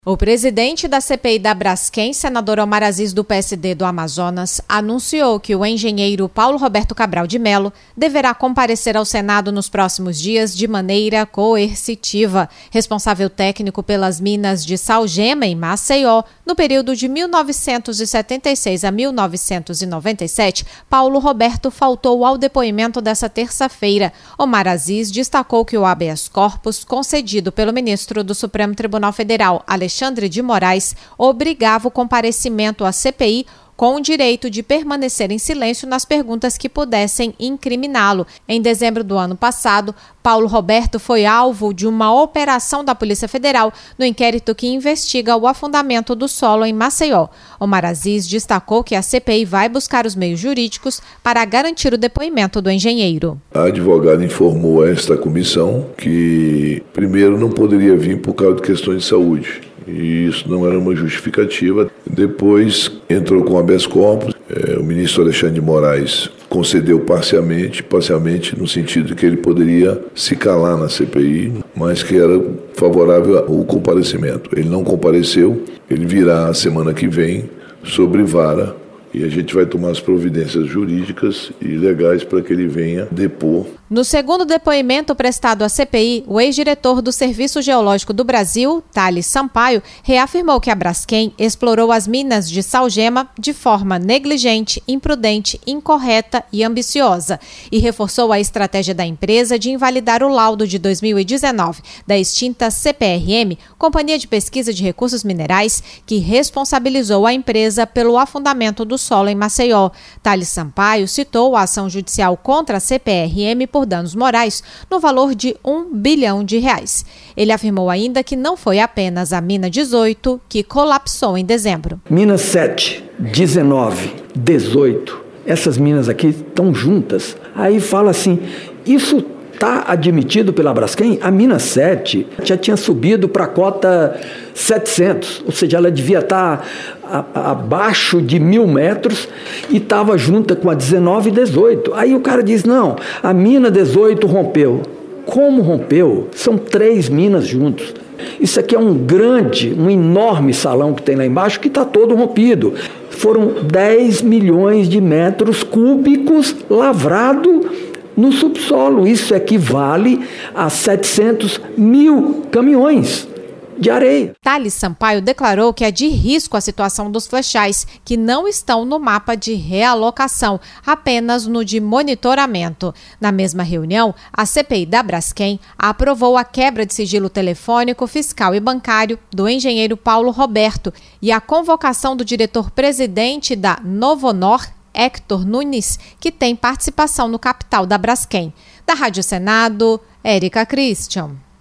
O presidente da CPI da Braskem, senador Omar Aziz do PSD do Amazonas, anunciou que o engenheiro Paulo Roberto Cabral de Mello deverá comparecer ao Senado nos próximos dias de maneira coercitiva. Responsável técnico pelas minas de Salgema, em Maceió, no período de 1976 a 1997, Paulo Roberto faltou ao depoimento dessa terça-feira. Omar Aziz destacou que o habeas corpus concedido pelo ministro do Supremo Tribunal Federal, Alexandre de Moraes, obrigava o comparecimento à CPI com o direito de permanecer em silêncio nas perguntas que pudessem incriminá-lo. Em dezembro do ano passado, Paulo Roberto foi alvo de uma operação da Polícia Federal no inquérito que investiga o afundamento do solo em Maceió. Omar Aziz destacou que a CPI vai buscar os meios jurídicos para garantir o depoimento do engenheiro. A advogada informou a esta comissão que, primeiro, não poderia vir por causa de questões de saúde. E isso não era uma justificativa. Depois entrou com habeas corpus. O ministro Alexandre de Moraes concedeu parcialmente no sentido de que ele poderia se calar na CPI, mas que era favorável ao comparecimento. Ele não compareceu, ele virá a semana que vem sobre vara e a gente vai tomar as providências jurídicas e legais para que ele venha depor. No segundo depoimento prestado à CPI, o ex-diretor do Serviço Geológico do Brasil, Thales Sampaio, reafirmou que a Braskem explorou as minas de Salgema de forma negligente, imprudente, incorreta e ambiciosa, e reforçou a estratégia da empresa de invalidar o laudo de 2019 da extinta CPRM, Companhia de Pesquisa de Recursos Minerais, que responsabilizou a empresa pelo afundamento do solo em Maceió. Thales Sampaio citou a ação judicial contra a CPRM por danos morais no valor de R$1 bilhão. Ele afirmou ainda que não foi apenas a mina 18 que colapsou em dezembro. Minas 7, 19, 18, essas minas aqui estão juntas. Aí fala assim, isso está admitido pela Braskem? A mina 7 já tinha subido para a cota 700, ou seja, ela devia estar abaixo de 1.000 metros e estava junta com a 19 e 18. Aí o cara diz, não, a mina 18 rompeu. Como rompeu? São 3 minas juntos. Isso aqui é um enorme salão que tem lá embaixo que está todo rompido. Foram 10 milhões de metros cúbicos lavrados no subsolo. Isso equivale a 700 mil caminhões de areia. Thales Sampaio declarou que é de risco a situação dos flechais, que não estão no mapa de realocação, apenas no de monitoramento. Na mesma reunião, a CPI da Braskem aprovou a quebra de sigilo telefônico, fiscal e bancário do engenheiro Paulo Roberto e a convocação do diretor-presidente da Novonor, Héctor Nunes, que tem participação no capital da Braskem. Da Rádio Senado, Érica Christian.